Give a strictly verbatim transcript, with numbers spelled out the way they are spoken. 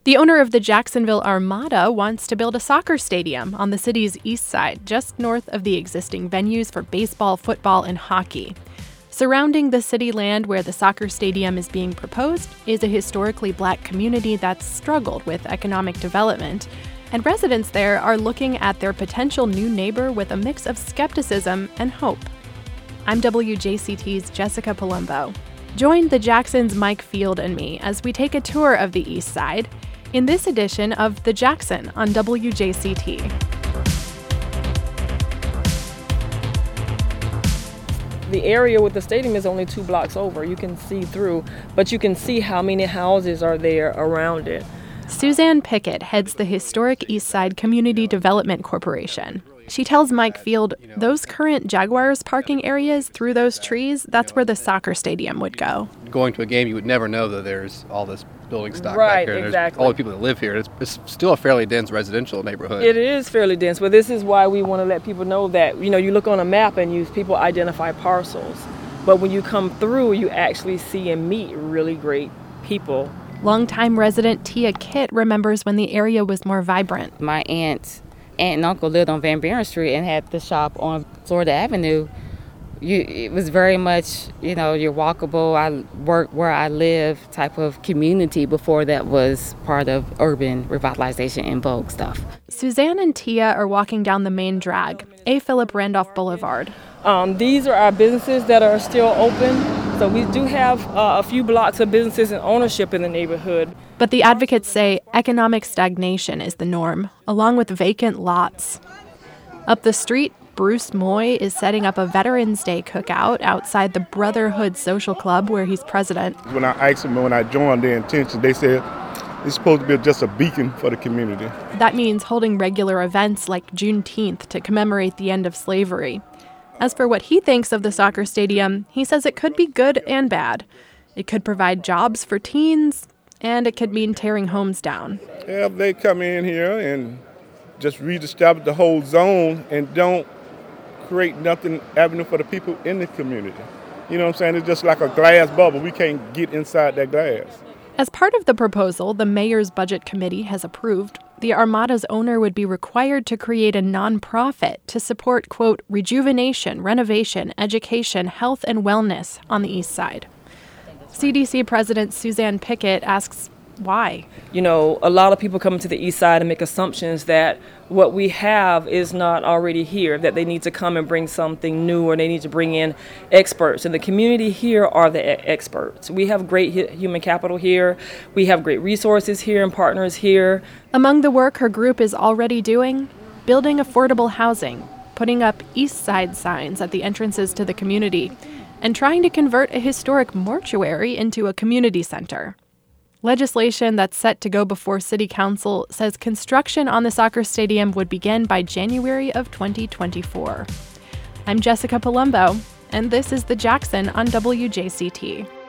The owner of the Jacksonville Armada wants to build a soccer stadium on the city's east side, just north of the existing venues for baseball, football, and hockey. Surrounding the city land where the soccer stadium is being proposed is a historically black community that's struggled with economic development, and residents there are looking at their potential new neighbor with a mix of skepticism and hope. I'm W J C T's Jessica Palumbo. Join the Jacksons' Mike Field and me as we take a tour of the east side in this edition of The Jackson on W J C T. The area with the stadium is only two blocks over. You can see through, but you can see how many houses are there around it. Suzanne Pickett heads the historic East Side Community Development Corporation. She tells Mike Field those current Jaguars parking areas through those trees, that's where the soccer stadium would go. Going to a game, you would never know that there's all this building stock right, back here. And exactly. There's all the people that live here. It's, it's still a fairly dense residential neighborhood. It is fairly dense, but this is why we want to let people know that, you know, you look on a map and you people identify parcels. But when you come through, you actually see and meet really great people. Longtime resident Tia Kitt remembers when the area was more vibrant. My aunt, aunt and uncle lived on Van Buren Street and had the shop on Florida Avenue. You, it was very much, you know, your walkable, I work where I live type of community before that was part of urban revitalization and Vogue stuff. Suzanne and Tia are walking down the main drag, A. Philip Randolph Boulevard. Um, these are our businesses that are still open. So we do have uh, a few blocks of businesses and ownership in the neighborhood. But the advocates say economic stagnation is the norm, along with vacant lots. Up the street, Bruce Moy is setting up a Veterans Day cookout outside the Brotherhood Social Club where he's president. When I asked them, when I joined their intention, they said it's supposed to be just a beacon for the community. That means holding regular events like Juneteenth to commemorate the end of slavery. As for what he thinks of the soccer stadium, he says it could be good and bad. It could provide jobs for teens, and it could mean tearing homes down. Yeah, they come in here and just reestablish the whole zone and don't create nothing avenue for the people in the community. You know what I'm saying? It's just like a glass bubble. We can't get inside that glass. As part of the proposal the mayor's budget committee has approved, the Armada's owner would be required to create a nonprofit to support, quote, rejuvenation, renovation, education, health, and wellness on the east side. C D C President Suzanne Pickett asks why. You know, a lot of people come to the east side and make assumptions that what we have is not already here, that they need to come and bring something new or they need to bring in experts. And the community here are the e- experts. We have great hu- human capital here. We have great resources here and partners here. Among the work her group is already doing, building affordable housing, putting up east side signs at the entrances to the community, and trying to convert a historic mortuary into a community center. Legislation that's set to go before City Council says construction on the soccer stadium would begin by January of twenty twenty-four. I'm Jessica Palumbo, and this is The Jackson on W J C T.